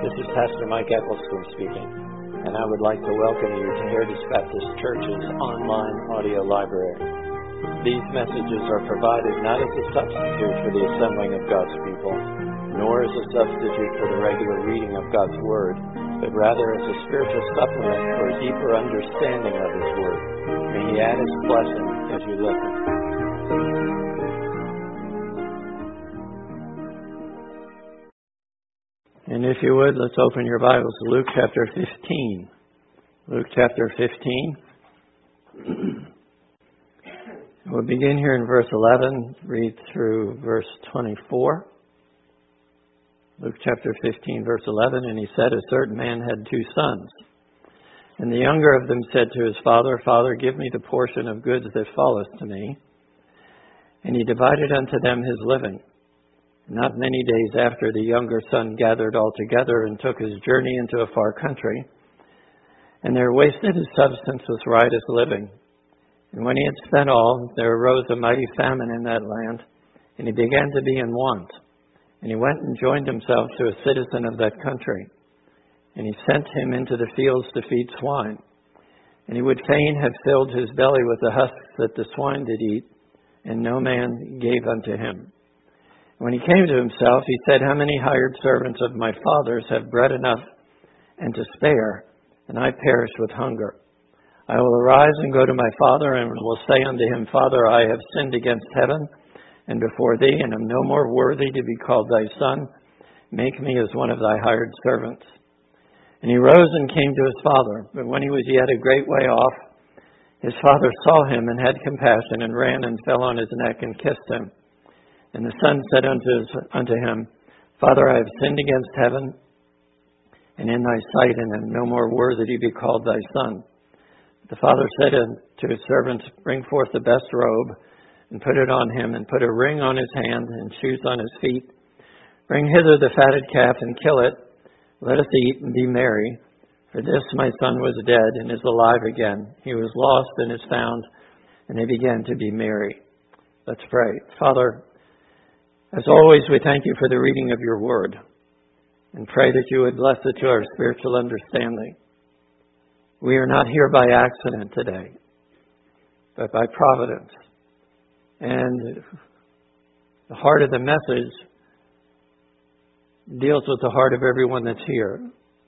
This is Pastor Mike Eccleston speaking, and I would like to welcome you to Heritage Baptist Church's online audio library. These messages are provided not as a substitute for the assembling of God's people, nor as a substitute for the regular reading of God's Word, but rather as a spiritual supplement for a deeper understanding of His Word. May He add His blessing as you listen. And if you would, let's open your Bibles to Luke chapter 15. Luke chapter 15. We'll begin here in verse 11, read through verse 24. Luke chapter 15, verse 11, and he said, a certain man had 2 sons. And the younger of them said to his father, Father, give me the portion of goods that falleth to me. And he divided unto them his living. Not many days after, the younger son gathered all together and took his journey into a far country. And there wasted his substance with riotous living. And when he had spent all, there arose a mighty famine in that land, and he began to be in want. And he went and joined himself to a citizen of that country. And he sent him into the fields to feed swine. And he would fain have filled his belly with the husks that the swine did eat, and no man gave unto him. When he came to himself, he said, how many hired servants of my father's have bread enough and to spare, and I perish with hunger? I will arise and go to my father, and will say unto him, Father, I have sinned against heaven and before thee, and am no more worthy to be called thy son. Make me as one of thy hired servants. And he rose and came to his father. But when he was yet a great way off, his father saw him and had compassion, and ran and fell on his neck and kissed him. And the son said unto him, Father, I have sinned against heaven and in thy sight, and am no more worthy to be called thy son. The father said unto his servants, Bring forth the best robe, and put it on him, and put a ring on his hand, and shoes on his feet. Bring hither the fatted calf, and kill it. Let us eat and be merry. For this my son was dead, and is alive again. He was lost, and is found. And they began to be merry. Let's pray. Father, as always, we thank you for the reading of your word, and pray that you would bless it to our spiritual understanding. We are not here by accident today, but by providence. And the heart of the message deals with the heart of everyone that's here.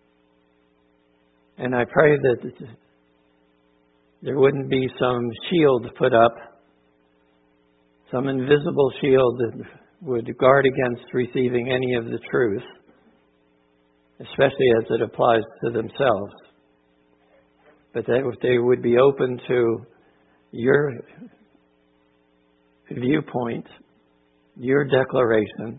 And I pray that there wouldn't be some shield put up, some invisible shield that would guard against receiving any of the truth, especially as it applies to themselves. But that they would be open to your viewpoint, your declaration,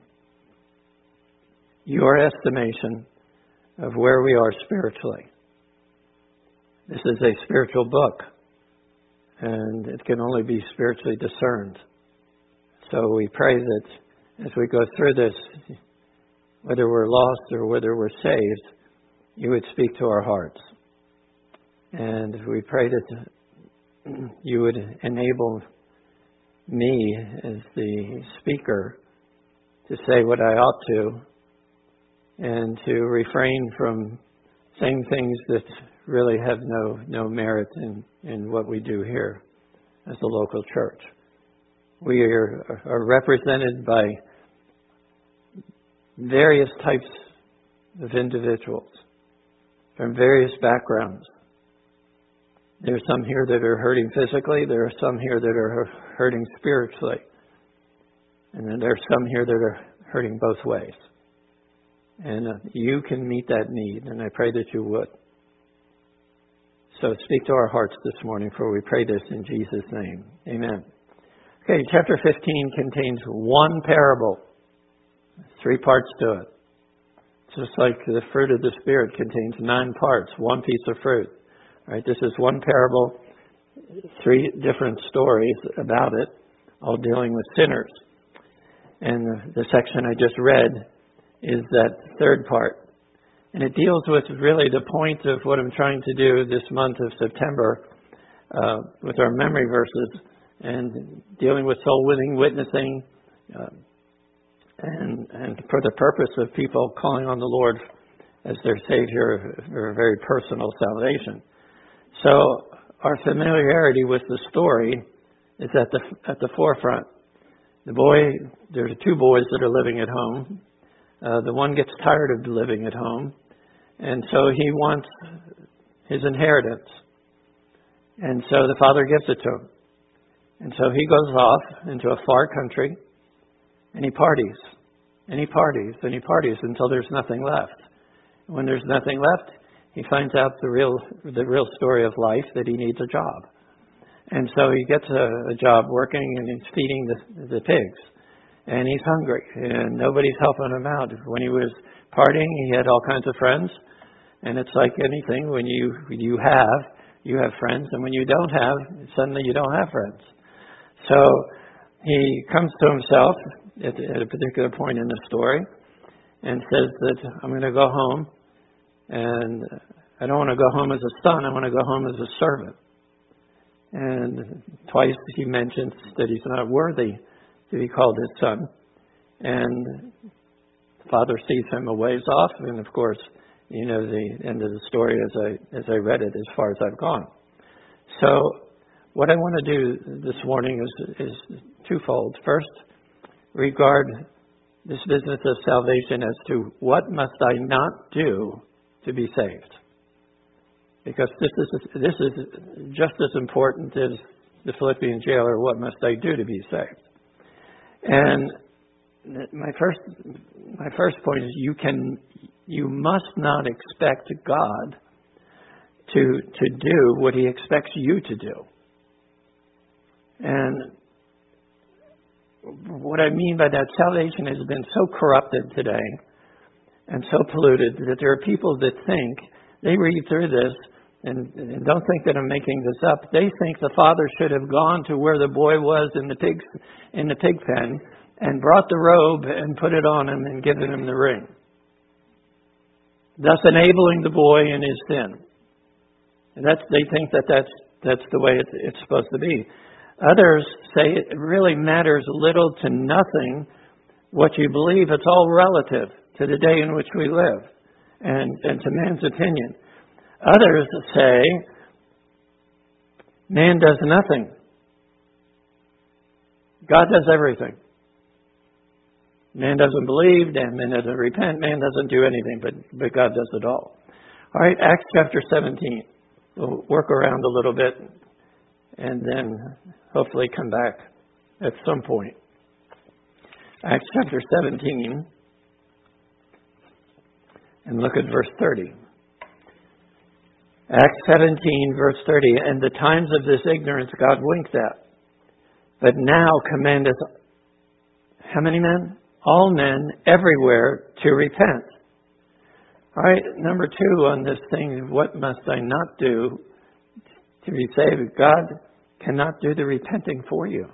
your estimation of where we are spiritually. This is a spiritual book, and it can only be spiritually discerned. So we pray that as we go through this, whether we're lost or whether we're saved, you would speak to our hearts. And we pray that you would enable me as the speaker to say what I ought to, and to refrain from saying things that really have no merit in what we do here as a local church. We are represented by various types of individuals from various backgrounds. There are some here that are hurting physically. There are some here that are hurting spiritually. And then there are some here that are hurting both ways. And you can meet that need, and I pray that you would. So speak to our hearts this morning, for we pray this in Jesus' name. Amen. Okay, chapter 15 contains one parable. 3 parts to it. Just like the fruit of the Spirit contains 9 parts, one piece of fruit. All right, this is one parable, 3 different stories about it, all dealing with sinners. And the section I just read is that 3rd part. And it deals with really the point of what I'm trying to do this month of September with our memory verses, and dealing with soul winning, witnessing, and for the purpose of people calling on the Lord as their Savior for a very personal salvation. So our familiarity with the story is at the forefront. There's two boys that are living at home. The one gets tired of living at home, and so he wants his inheritance. And so the father gives it to him. And so he goes off into a far country, and he parties. And he parties, and he parties until there's nothing left. When there's nothing left, he finds out the real story of life, that he needs a job. And so he gets a job working and he's feeding the pigs. And he's hungry, and nobody's helping him out. When he was partying, he had all kinds of friends. And it's like anything, when you have friends, and when you don't have, suddenly you don't have friends. So he comes to himself at a particular point in the story and says that I'm going to go home, and I don't want to go home as a son, I want to go home as a servant. And twice he mentions that he's not worthy to be called his son. And the father sees him a ways off, and of course, you know the end of the story as I read it, as far as I've gone. So what I want to do this morning is twofold. First, regard this business of salvation as to what must I not do to be saved. Because this is just as important as the Philippian jailer, what must I do to be saved? And my first point is you must not expect God to do what he expects you to do. And what I mean by that, salvation has been so corrupted today and so polluted that there are people that think, they read through this and don't think that I'm making this up. They think the father should have gone to where the boy was in the pig pen and brought the robe and put it on him and given him the ring, thus enabling the boy in his sin. And they think that's the way it's supposed to be. Others say it really matters little to nothing what you believe. It's all relative to the day in which we live and to man's opinion. Others say man does nothing. God does everything. Man doesn't believe, man doesn't repent, man doesn't do anything, but God does it all. All right, Acts chapter 17. We'll work around a little bit and then hopefully come back at some point. Acts chapter 17, and look at verse 30. Acts 17, verse 30. And the times of this ignorance God winked at, but now commandeth how many men? All men everywhere to repent. All right, number 2 on this thing, what must I not do to be saved? God cannot do the repenting for you.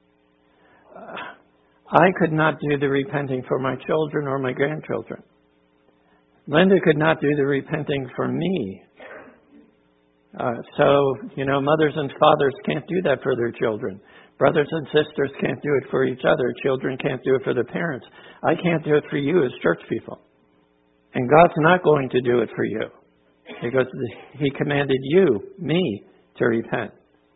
I could not do the repenting for my children or my grandchildren. Linda could not do the repenting for me. So, mothers and fathers can't do that for their children. Brothers and sisters can't do it for each other. Children can't do it for their parents. I can't do it for you as church people. And God's not going to do it for you because he commanded me, to repent.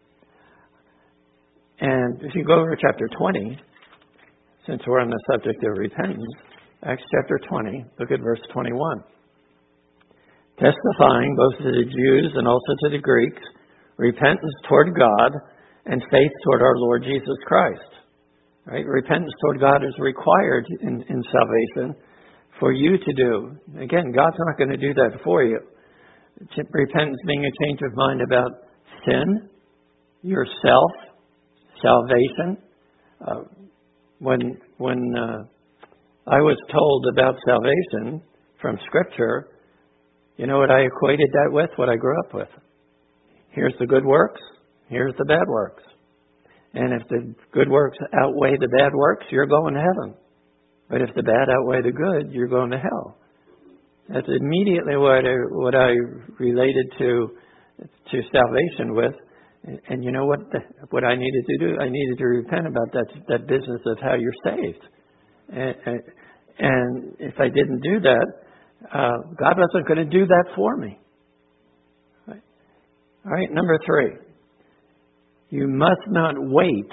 And if you go over chapter 20, since we're on the subject of repentance, Acts chapter 20, look at verse 21. Testifying both to the Jews and also to the Greeks, repentance toward God and faith toward our Lord Jesus Christ. Right? Repentance toward God is required in salvation for you to do. Again, God's not going to do that for you. Repentance being a change of mind about sin, yourself, salvation. When I was told about salvation from Scripture, you know what I equated that with? What I grew up with. Here's the good works. Here's the bad works. And if the good works outweigh the bad works, you're going to heaven. But if the bad outweigh the good, you're going to hell. That's immediately what I related to salvation with. And you know what I needed to do? I needed to repent about that business of how you're saved. And if I didn't do that, God wasn't going to do that for me. All right, number 3. You must not wait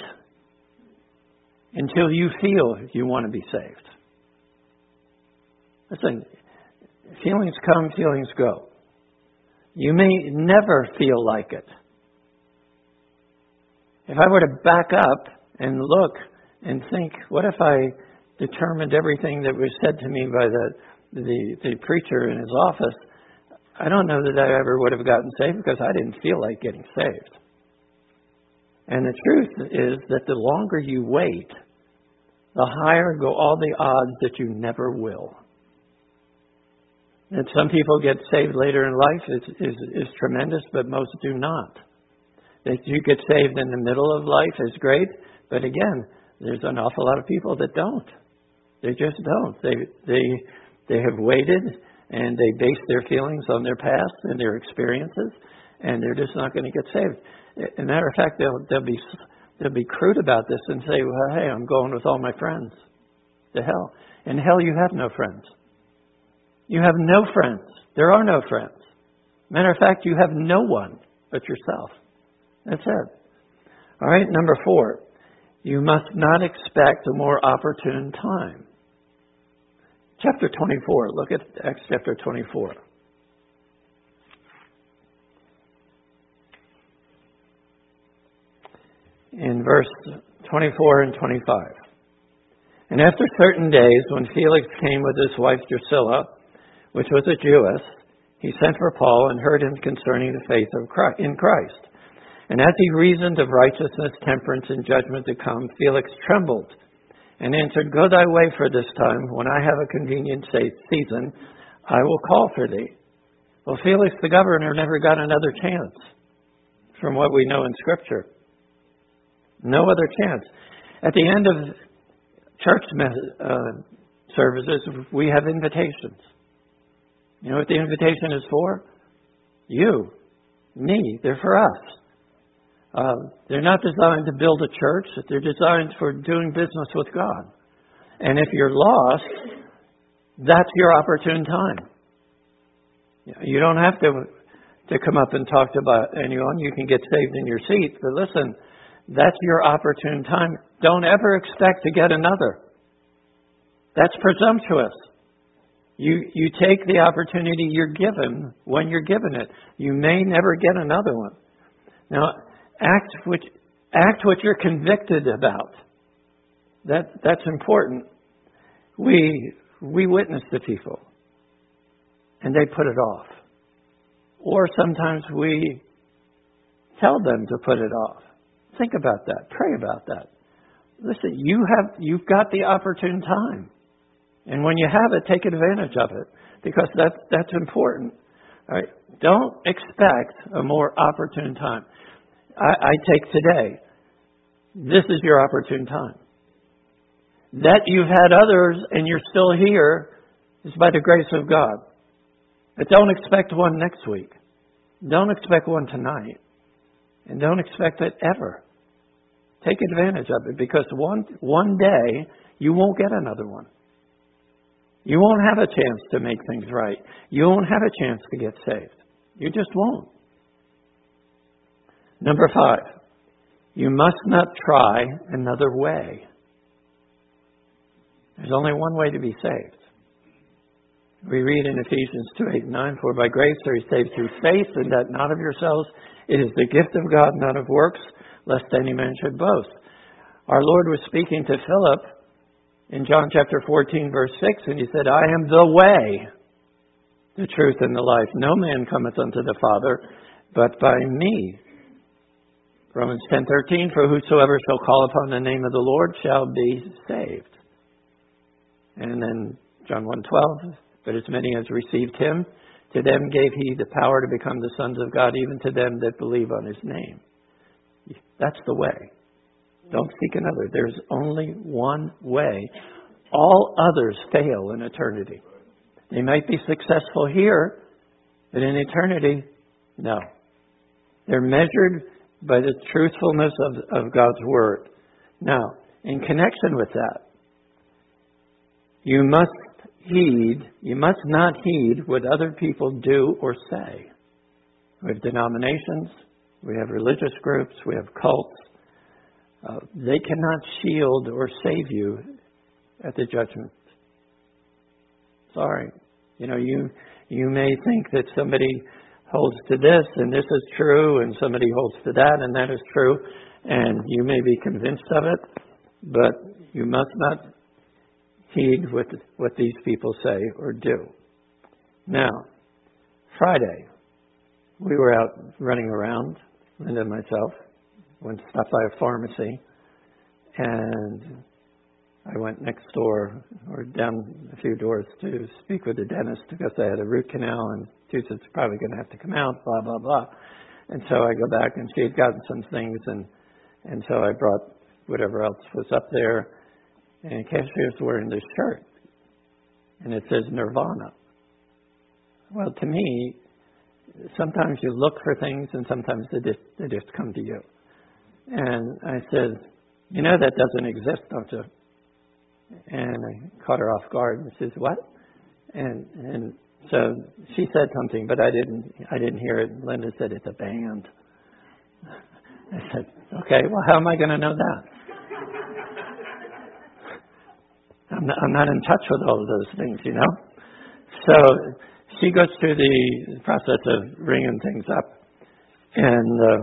until you feel you want to be saved. Listen, feelings come, feelings go. You may never feel like it. If I were to back up and look and think, what if I determined everything that was said to me by the preacher in his office, I don't know that I ever would have gotten saved because I didn't feel like getting saved. And the truth is that the longer you wait, the higher go all the odds that you never will. And some people get saved later in life is tremendous, but most do not. That you get saved in the middle of life is great, but again, there's an awful lot of people that don't. They just don't. They have waited, and they base their feelings on their past and their experiences, and they're just not going to get saved. As a matter of fact, they'll be crude about this and say, well, hey, I'm going with all my friends to hell. In hell, you have no friends. You have no friends. There are no friends. Matter of fact, you have no one but yourself. That's it. All right, number 4. You must not expect a more opportune time. Chapter 24. Look at Acts chapter 24. In verse 24 and 25. And after certain days, when Felix came with his wife Drusilla, which was a Jewess, he sent for Paul and heard him concerning the faith in Christ. And as he reasoned of righteousness, temperance, and judgment to come, Felix trembled and answered, Go thy way for this time. When I have a convenient season, I will call for thee. Well, Felix the governor never got another chance from what we know in Scripture. No other chance. At the end of church services, we have invitations. You know what the invitation is for? You, me. They're for us. They're not designed to build a church. They're designed for doing business with God. And if you're lost, that's your opportune time. You don't have to come up and talk about anyone. You can get saved in your seat. But listen, that's your opportune time. Don't ever expect to get another. That's presumptuous. You take the opportunity you're given when you're given it. You may never get another one. Now, act what you're convicted about. That's important. We witness to people, and they put it off. Or sometimes we tell them to put it off. Think about that. Pray about that. Listen, you've got the opportune time. And when you have it, take advantage of it, because that's important. All right? Don't expect a more opportune time. I take today. This is your opportune time. That you've had others and you're still here is by the grace of God. But don't expect one next week. Don't expect one tonight. And don't expect it ever. Take advantage of it, because one day you won't get another one. You won't have a chance to make things right. You won't have a chance to get saved. You just won't. Number 5, you must not try another way. There's only one way to be saved. We read in Ephesians 2:8-9, For by grace are you saved through faith, and that not of yourselves. It is the gift of God, not of works, lest any man should boast. Our Lord was speaking to Philip in John chapter 14, verse 6, and he said, I am the way, the truth, and the life. No man cometh unto the Father but by me. Romans 10:13, For whosoever shall call upon the name of the Lord shall be saved. And then John 1:12, But as many as received him, to them gave he the power to become the sons of God, even to them that believe on his name. That's the way. Don't seek another. There's only one way. All others fail in eternity. They might be successful here, but in eternity, no. They're measured by the truthfulness of God's Word. Now, in connection with that, you must you must not heed what other people do or say. We have denominations, we have religious groups, we have cults. They cannot shield or save you at the judgment. Sorry. You may think that somebody holds to this and this is true, and somebody holds to that and that is true, and you may be convinced of it, but you must not heed what these people say or do. Now, Friday, we were out running around, Linda and myself, went to stop by a pharmacy, and I went next door or down a few doors to speak with the dentist because I had a root canal and tooth's probably going to have to come out, blah, blah, blah. And so I go back and she had gotten some things, and so I brought whatever else was up there, and the cashier's wearing this shirt, and it says Nirvana. Well, to me, sometimes you look for things and sometimes they just come to you. And I said, that doesn't exist, don't you? And I caught her off guard and says, what? And so she said something, but I didn't hear it. Linda said, it's a band. I said, okay, well, how am I going to know that? I'm not in touch with all of those things, So she goes through the process of ringing things up. And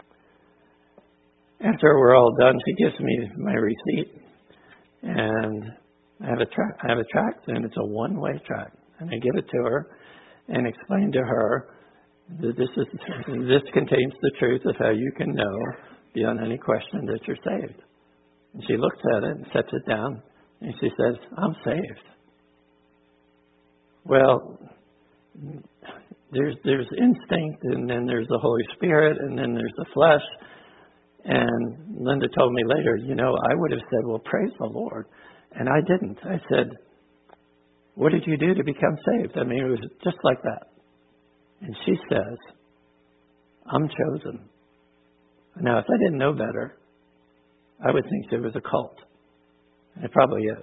after we're all done, she gives me my receipt. And I have a tract, and it's a one-way tract. And I give it to her and explain to her that this contains the truth of how you can know beyond any question that you're saved. And she looks at it and sets it down, and she says, I'm saved. Well, there's instinct, and then there's the Holy Spirit, and then there's the flesh. And Linda told me later, I would have said, well, praise the Lord. And I didn't. I said, what did you do to become saved? I mean, it was just like that. And she says, I'm chosen. Now, if I didn't know better, I would think it was a cult. And it probably is.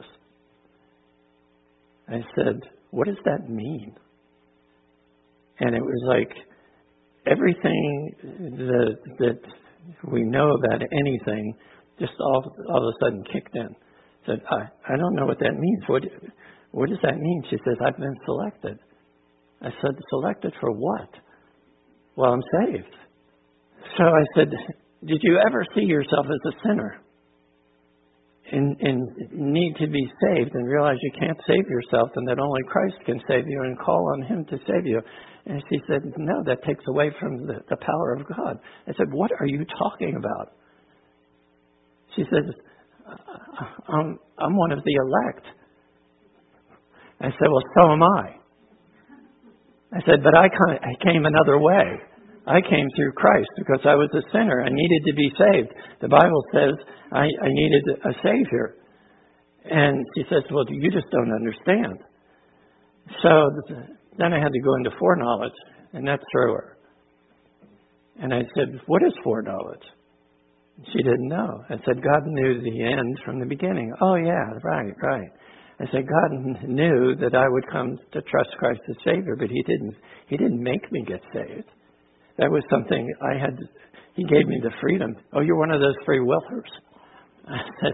I said, what does that mean? And it was like everything that we know about anything just all of a sudden kicked in. Said, I don't know what that means. What does that mean? She says, I've been selected. I said, selected for what? Well, I'm saved. So I said, did you ever see yourself as a sinner and need to be saved and realize you can't save yourself and that only Christ can save you and call on Him to save you? And she said, no, that takes away from the power of God. I said, what are you talking about? She says, I'm one of the elect. I said, well, so am I. I said, but I came another way. I came through Christ because I was a sinner. I needed to be saved. The Bible says I needed a Savior. And she says, well, you just don't understand. So then I had to go into foreknowledge, and that threw her. And I said, what is foreknowledge? She didn't know. I said, God knew the end from the beginning. Oh, yeah, right. I said, God knew that I would come to trust Christ as Savior, but He didn't make me get saved. That was something I had. He gave me the freedom. Oh, you're one of those free willers. I said,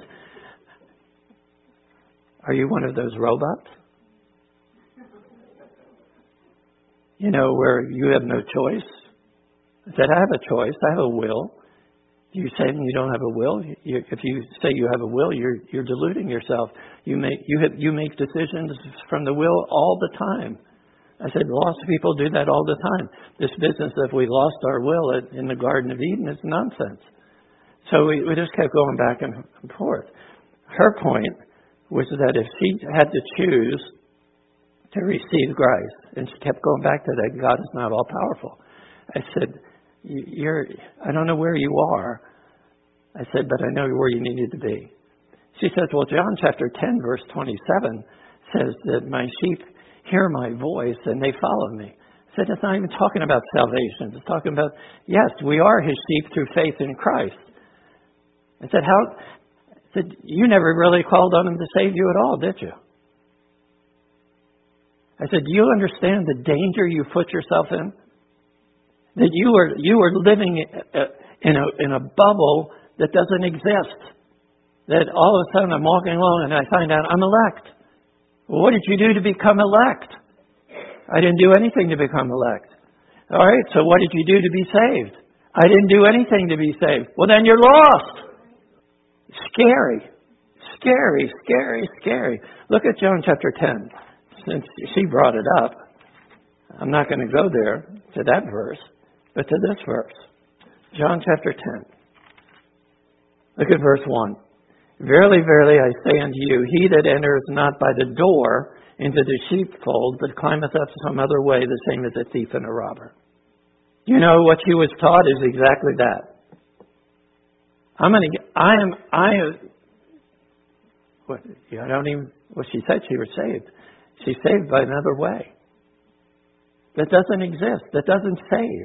are you one of those robots? Where you have no choice? I said, I have a choice. I have a will. You say you don't have a will. If you say you have a will, you're deluding yourself. You make decisions from the will all the time. I said, lots of people do that all the time. This business of we lost our will in the Garden of Eden is nonsense. So we just kept going back and forth. Her point was that if she had to choose to receive Christ, and she kept going back to that, God is not all powerful. I said, I don't know where you are. I said, but I know where you needed to be. She says, well, John chapter 10, verse 27 says that my sheep hear my voice and they follow me. I said, it's not even talking about salvation. It's talking about, yes, we are His sheep through faith in Christ. I said, you never really called on Him to save you at all, did you? I said, do you understand the danger you put yourself in? That you are living in a bubble that doesn't exist. That all of a sudden I'm walking along and I find out I'm elect. Well, what did you do to become elect? I didn't do anything to become elect. All right, so what did you do to be saved? I didn't do anything to be saved. Well, then you're lost. Scary. Scary, scary, scary. Look at John chapter 10. Since she brought it up, I'm not going to go there to that verse, but to this verse. John chapter 10. Look at verse 1. Verily, verily, I say unto you, he that enters not by the door into the sheepfold, but climbeth up some other way, the same as a thief and a robber. You know, what she was taught is exactly that. She said she was saved. She's saved by another way. That doesn't exist. That doesn't save.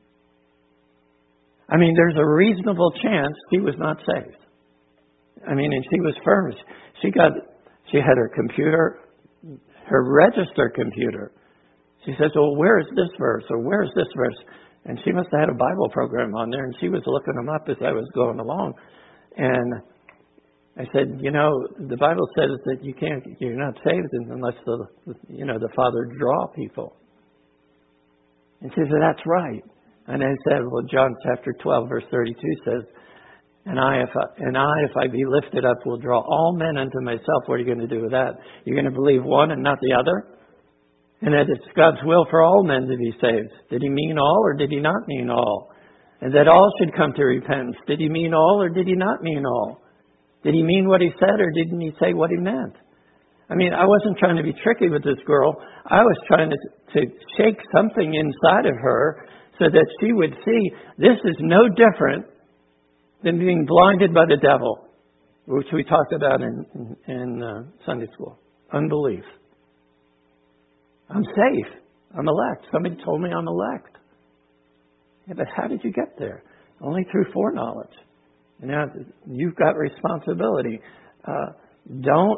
I mean, there's a reasonable chance she was not saved. I mean, and she was firm. She had her computer, her register computer. She says, well, where is this verse? Or where is this verse? And she must have had a Bible program on there, and she was looking them up as I was going along. And I said, you know, the Bible says that you're not saved unless the Father draw people. And she said, that's right. And I said, well, John chapter 12, verse 32 says, And I, if I be lifted up, will draw all men unto myself. What are you going to do with that? You're going to believe one and not the other? And that it's God's will for all men to be saved. Did he mean all or did he not mean all? And that all should come to repentance. Did he mean all or did he not mean all? Did he mean what he said or didn't he say what he meant? I mean, I wasn't trying to be tricky with this girl. I was trying to shake something inside of her so that she would see this is no different than being blinded by the devil, which we talked about in Sunday school. Unbelief. I'm safe. I'm elect. Somebody told me I'm elect. Yeah, but how did you get there? Only through foreknowledge. Now, you've got responsibility. Don't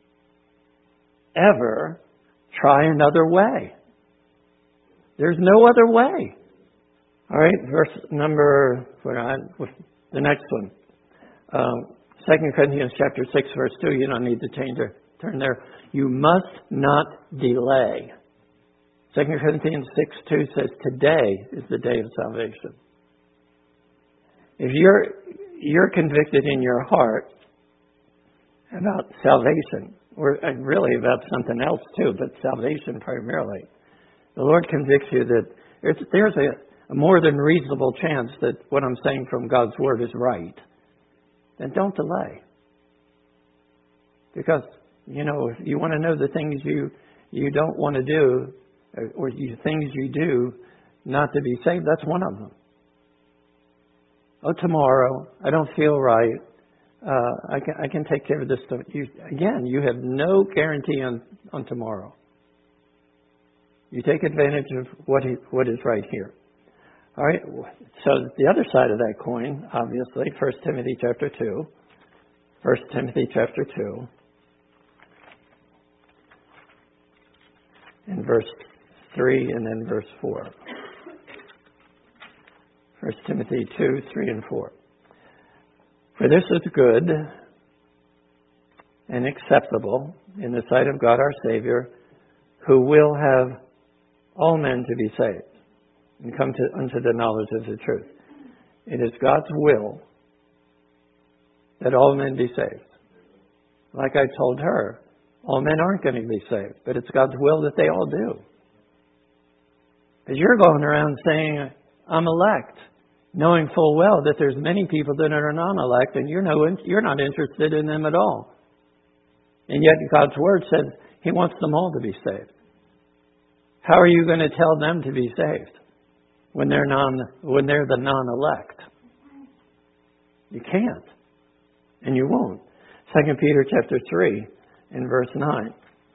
ever try another way. There's no other way. All right, verse number, the next one. 2 Corinthians chapter 6, verse 2. You don't need to turn there. You must not delay. 2 Corinthians 6:2 says, today is the day of salvation. If you're convicted in your heart about salvation, or really about something else too, but salvation primarily, the Lord convicts you that there's a more than reasonable chance that what I'm saying from God's Word is right, then don't delay. Because, you know, if you want to know the things you don't want to do, or things you do not to be saved, that's one of them. Oh, tomorrow, I don't feel right. I can take care of this stuff. You have no guarantee on tomorrow. You take advantage of what is right here. All right. So the other side of that coin, obviously, 1 Timothy chapter 2. 1 Timothy chapter 2. And verse 3 and then verse 4. 1 Timothy 2, 3 and 4. For this is good and acceptable in the sight of God our Savior, who will have all men to be saved and come unto the knowledge of the truth. It is God's will that all men be saved. Like I told her, all men aren't going to be saved, but it's God's will that they all do. Because you're going around saying, I'm elect, knowing full well that there's many people that are non-elect, and you're not interested in them at all. And yet God's Word says He wants them all to be saved. How are you going to tell them to be saved when they're the non-elect? You can't, and you won't. 2 Peter chapter 3 and verse 9.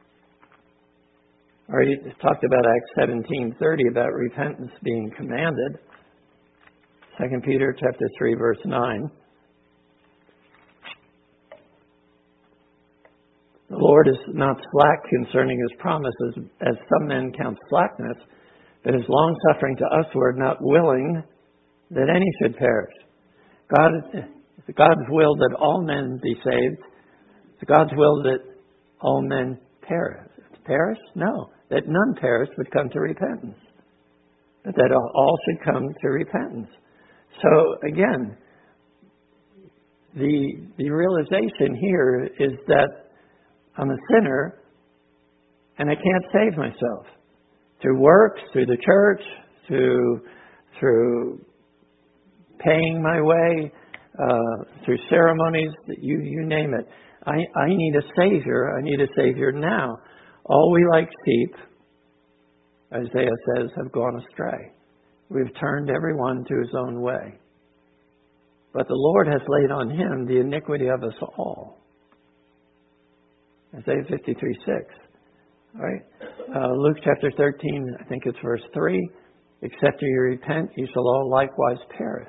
I already talked about Acts 17:30 about repentance being commanded. 2 Peter chapter 3 verse 9. The Lord is not slack concerning his promises, as some men count slackness, but is long-suffering to usward, not willing that any should perish. It's God's will that all men be saved. It's God's will that all men perish. Perish? No. That none perish but come to repentance. But that all should come to repentance. So again, the realization here is that I'm a sinner and I can't save myself. Through works, through the church, through paying my way, through ceremonies, you name it. I need a Savior. I need a Savior now. All we like sheep, Isaiah says, have gone astray. We've turned everyone to his own way. But the Lord has laid on him the iniquity of us all. Isaiah 53:6. All right. Luke chapter 13, I think it's verse 3. Except you repent, you shall all likewise perish.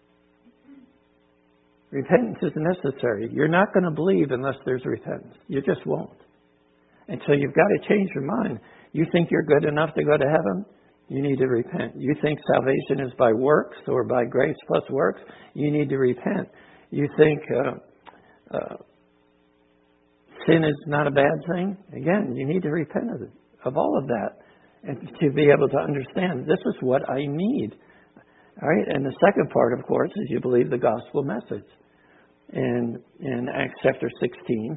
Repentance is necessary. You're not going to believe unless there's repentance. You just won't. And so you've got to change your mind. You think you're good enough to go to heaven? You need to repent. You think salvation is by works or by grace plus works? You need to repent. You think sin is not a bad thing? Again, you need to repent of all of that and to be able to understand this is what I need. All right? And the second part, of course, is you believe the gospel message. In Acts chapter 16,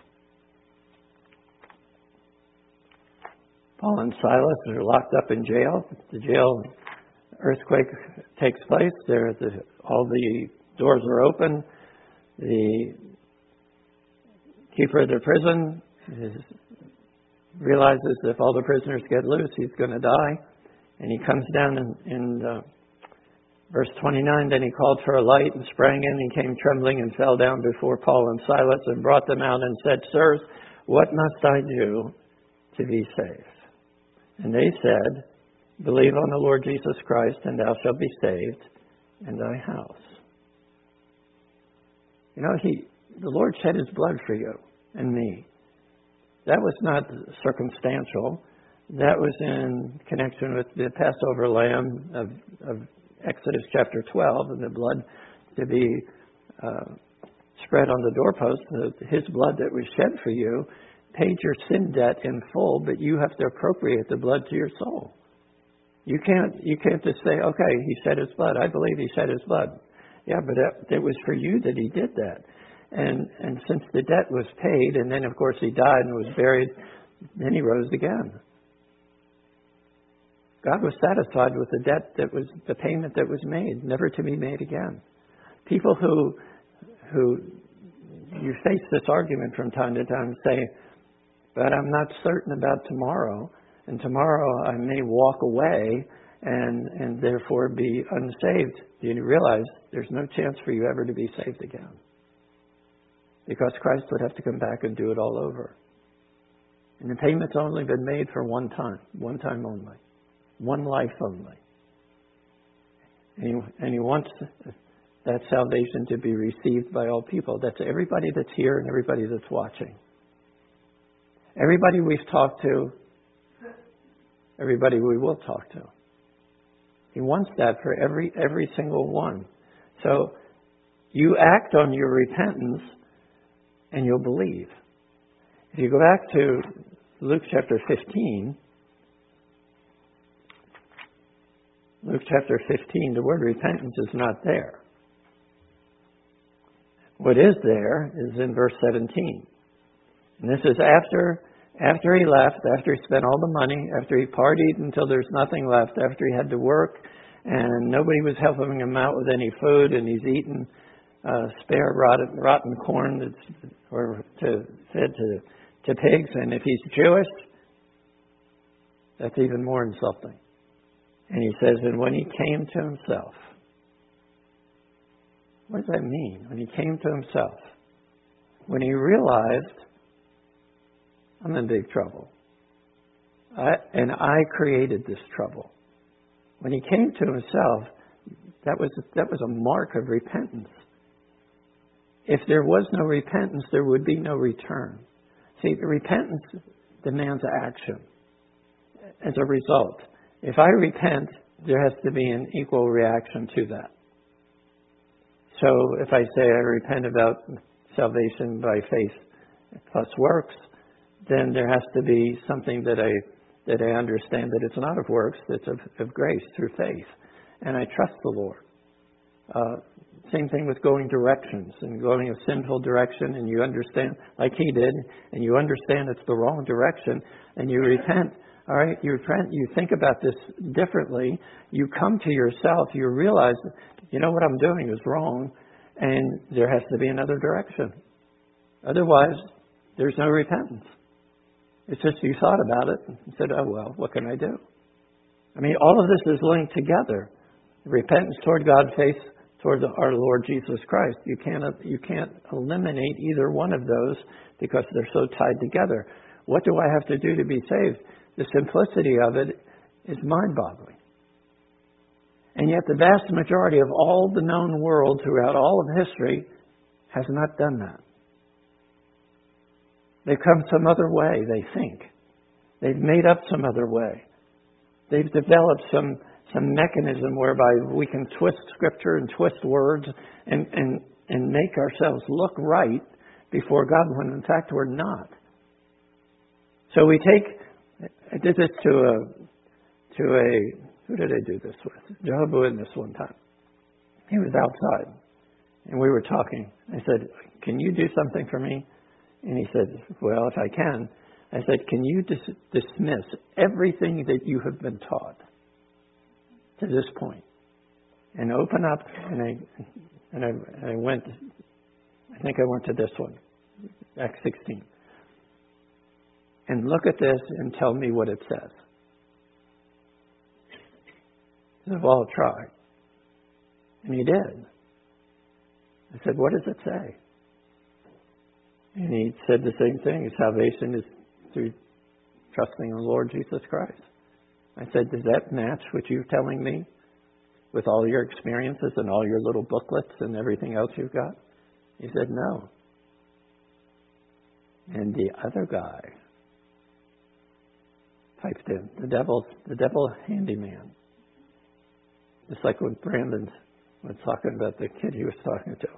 Paul and Silas are locked up in jail. The jail earthquake takes place. All the doors are open. The keeper of the prison realizes if all the prisoners get loose, he's going to die. And he comes down in verse 29, then he called for a light and sprang in and came trembling and fell down before Paul and Silas and brought them out and said, Sirs, what must I do to be saved? And they said, Believe on the Lord Jesus Christ, and thou shalt be saved, and thy house. You know, the Lord shed his blood for you and me. That was not circumstantial. That was in connection with the Passover lamb of Exodus chapter 12, and the blood to be spread on the doorpost. His blood that was shed for you paid your sin debt in full, but you have to appropriate the blood to your soul. You can't just say, okay, he shed his blood. I believe he shed his blood. Yeah, but it was for you that he did that. And since the debt was paid, and then of course he died and was buried, then he rose again. God was satisfied with the debt that was the payment that was made, never to be made again. People who you face this argument from time to time say, but I'm not certain about tomorrow, and tomorrow I may walk away and therefore be unsaved. Do you realize there's no chance for you ever to be saved again? Because Christ would have to come back and do it all over. And the payment's only been made for one time only. One life only. And he wants that salvation to be received by all people. That's everybody that's here and everybody that's watching. Everybody we've talked to, everybody we will talk to. He wants that for every single one. So you act on your repentance and you'll believe. If you go back to Luke chapter 15, the word repentance is not there. What is there is in verse 17. And this is after he left, after he spent all the money, after he partied until there's nothing left, after he had to work and nobody was helping him out with any food, and he's eaten spare rotten corn that's fed to pigs. And if he's Jewish, that's even more insulting. And he says, and when he came to himself. What does that mean? When he came to himself. When he realized, I'm in big trouble. And I created this trouble. When he came to himself, that was a mark of repentance. If there was no repentance, there would be no return. See, repentance demands action as a result. If I repent, there has to be an equal reaction to that. So if I say I repent about salvation by faith plus works, then there has to be something that I understand that it's not of works, it's of grace through faith. And I trust the Lord. Same thing with going directions and going a sinful direction, and you understand, like he did, and you understand it's the wrong direction, and you repent. All right, you repent, you think about this differently, you come to yourself, you realize, you know, what I'm doing is wrong, and there has to be another direction. Otherwise, there's no repentance. It's just you thought about it and said, oh, well, what can I do? I mean, all of this is linked together. Repentance toward God, faith toward our Lord Jesus Christ. You can't eliminate either one of those because they're so tied together. What do I have to do to be saved? The simplicity of it is mind-boggling. And yet the vast majority of all the known world throughout all of history has not done that. They've come some other way, they think. They've made up some other way. They've developed some mechanism whereby we can twist Scripture and twist words and make ourselves look right before God when in fact we're not. So I did this to a who did I do this with? Jehovah's Witness one time. He was outside and we were talking. I said, can you do something for me? And he said, well, if I can. I said, can you dismiss everything that you have been taught to this point and open up? And I went, I think I went to this one, Acts 16. And look at this and tell me what it says. They've all tried. And he did. I said, what does it say? And he said the same thing. Salvation is through trusting in the Lord Jesus Christ. I said, does that match what you're telling me with all your experiences and all your little booklets and everything else you've got? He said, no. And the other guy typed in, the devil handyman. Just like when Brandon was talking about the kid he was talking to.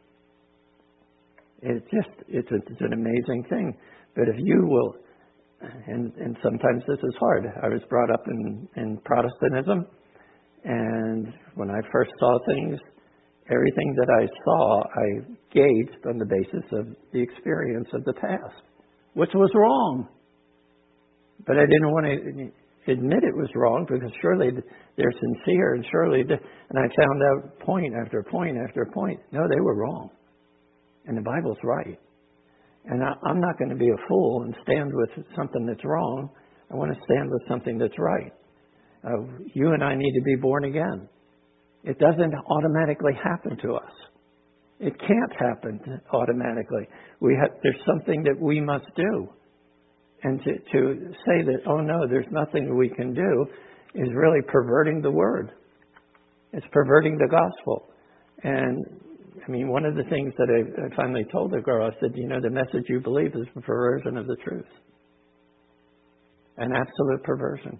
It's an amazing thing. But if you will, and sometimes this is hard. I was brought up in Protestantism, and when I first saw things, everything that I saw, I gauged on the basis of the experience of the past, which was wrong. But I didn't want to admit it was wrong because surely they're sincere, and and I found out point after point after point, no, they were wrong. And the Bible's right. And I'm not going to be a fool and stand with something that's wrong. I want to stand with something that's right. You and I need to be born again. It doesn't automatically happen to us. It can't happen automatically. There's something that we must do. And to say that, oh no, there's nothing we can do, is really perverting the word. It's perverting the gospel. And I mean, one of the things that I finally told the girl, I said, the message you believe is a perversion of the truth. An absolute perversion.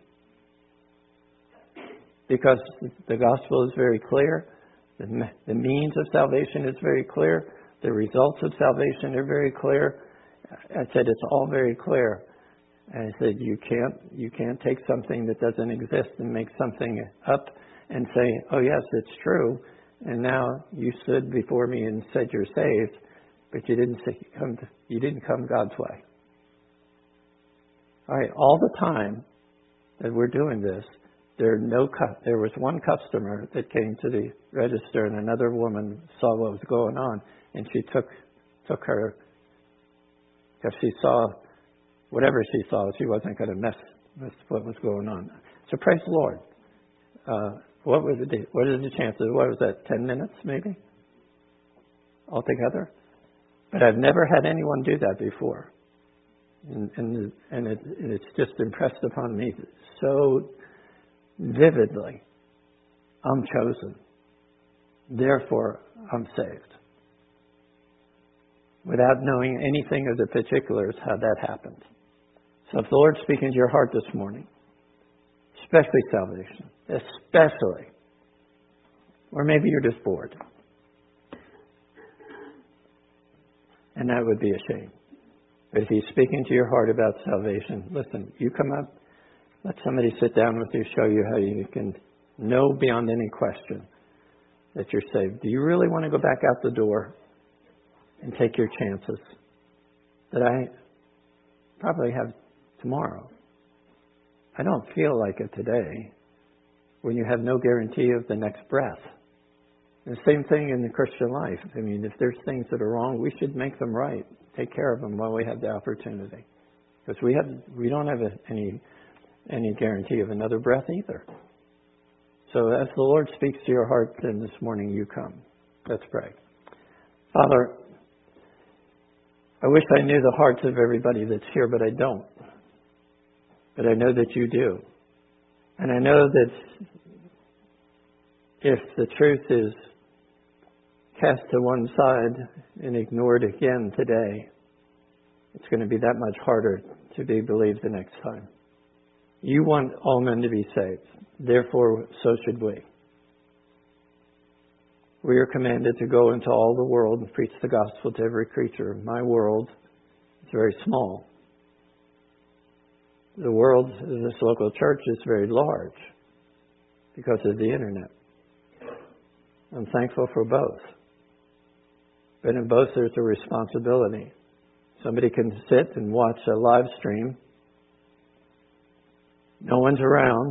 Because the gospel is very clear. The means of salvation is very clear. The results of salvation are very clear. I said, it's all very clear. And I said, you can't take something that doesn't exist and make something up and say, oh yes, it's true. And now you stood before me and said you're saved, but you didn't come God's way. All right, all the time that we're doing this, there was one customer that came to the register, and another woman saw what was going on, and she took her, because she saw whatever she saw, she wasn't going to mess with what was going on. So praise the Lord. What are the chances? What was that, 10 minutes maybe? Altogether? But I've never had anyone do that before. And it's just impressed upon me so vividly. I'm chosen. Therefore, I'm saved. without knowing anything of the particulars how that happened. So if the Lord's speaking to your heart this morning, especially salvation, especially, or maybe you're just bored, and that would be a shame. But if He's speaking to your heart about salvation, listen, you come up, let somebody sit down with you, show you how you can know beyond any question that you're saved. Do you really want to go back out the door and take your chances that I probably have tomorrow? I don't feel like it today, when you have no guarantee of the next breath. And the same thing in the Christian life. I mean, if there's things that are wrong, we should make them right. Take care of them while we have the opportunity. Because we don't have any guarantee of another breath either. So as the Lord speaks to your heart, then this morning you come. Let's pray. Father, I wish I knew the hearts of everybody that's here, but I don't. But I know that you do. And I know that if the truth is cast to one side and ignored again today, it's going to be that much harder to be believed the next time. You want all men to be saved. Therefore, so should we. We are commanded to go into all the world and preach the gospel to every creature. My world is very small. The world of this local church is very large because of the internet. I'm thankful for both. But in both there's a responsibility. Somebody can sit and watch a live stream. No one's around.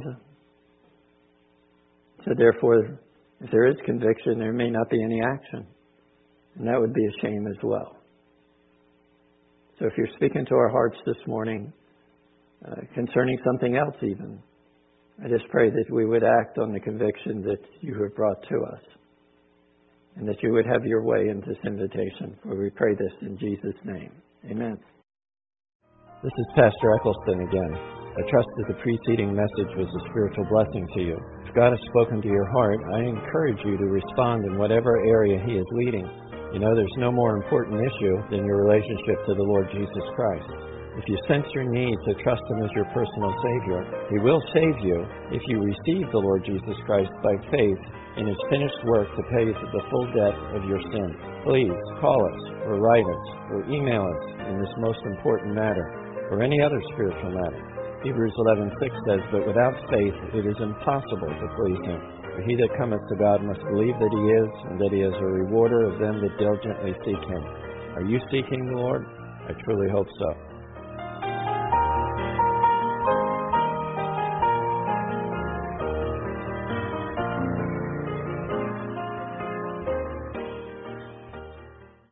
So therefore, if there is conviction, there may not be any action. And that would be a shame as well. So if you're speaking to our hearts this morning, concerning something else even, I just pray that we would act on the conviction that you have brought to us. And that you would have your way in this invitation. For we pray this in Jesus' name. Amen. This is Pastor Eccleston again. I trust that the preceding message was a spiritual blessing to you. If God has spoken to your heart, I encourage you to respond in whatever area He is leading. You know, there's no more important issue than your relationship to the Lord Jesus Christ. If you sense your need to trust Him as your personal Savior, He will save you if you receive the Lord Jesus Christ by faith in His finished work to pay the full debt of your sin. Please call us or write us or email us in this most important matter or any other spiritual matter. Hebrews 11:6 says, "But without faith it is impossible to please Him. For he that cometh to God must believe that He is, and that He is a rewarder of them that diligently seek Him." Are you seeking the Lord? I truly hope so.